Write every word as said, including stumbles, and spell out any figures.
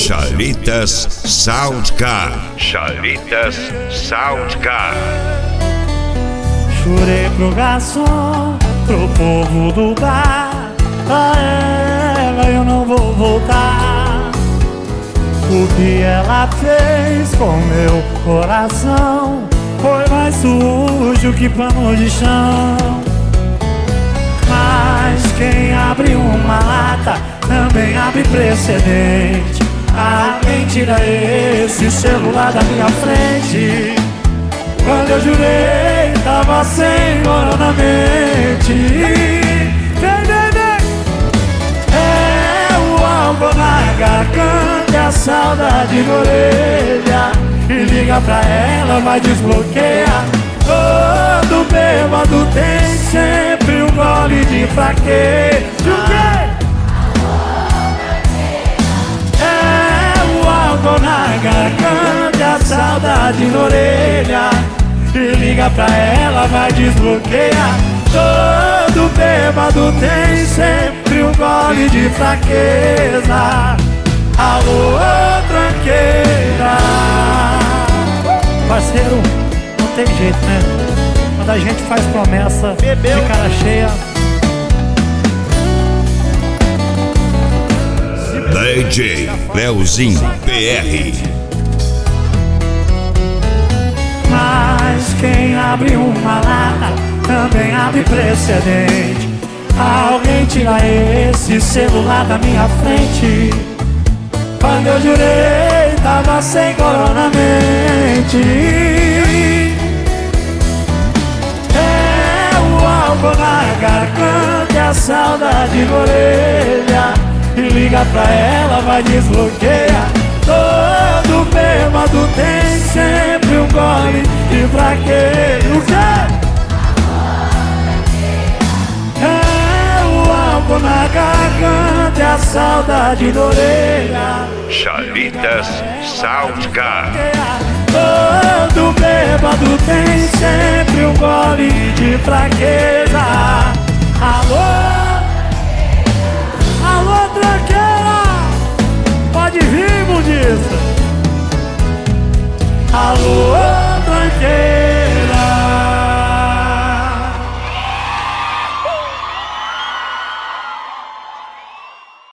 Chalitas Soundcar. Chalitas Soundcar. Chorei pro garçom, pro povo do bar, pra ela eu não vou voltar. O que ela fez com meu coração foi mais sujo que pano de chão. Mas quem abre uma lata também abre precedente. Alguém tira esse celular da minha frente. Quando eu jurei, tava sem hora na mente. Vem, vem, vem. É o álcool na garganta e a saudade na orelha. E liga pra ela, vai desbloquear. Todo bêbado tem sempre um gole de fraqueza. O quê? É o álcool na garganta e a saudade na orelha. E liga pra ela, vai desbloquear. Todo bêbado tem sempre um gole de fraqueza. Alô, tranqueira. Parceiro, não tem jeito, né? Quando a gente faz promessa de cara cheia. D J Leozinho P R. Mas quem abre uma lata também abre precedente. Alguém tira esse celular da minha frente. Quando eu jurei, tava sem corona na mente. É o álcool na garganta e a saudade na orelha. E liga pra ela, vai desbloquear. Todo bêbado tem sempre um gole de fraqueza. O quê? É o álcool na garganta e a saudade na orelha. Chalitas Soundcar. Todo bêbado tem sempre um gole de fraqueza.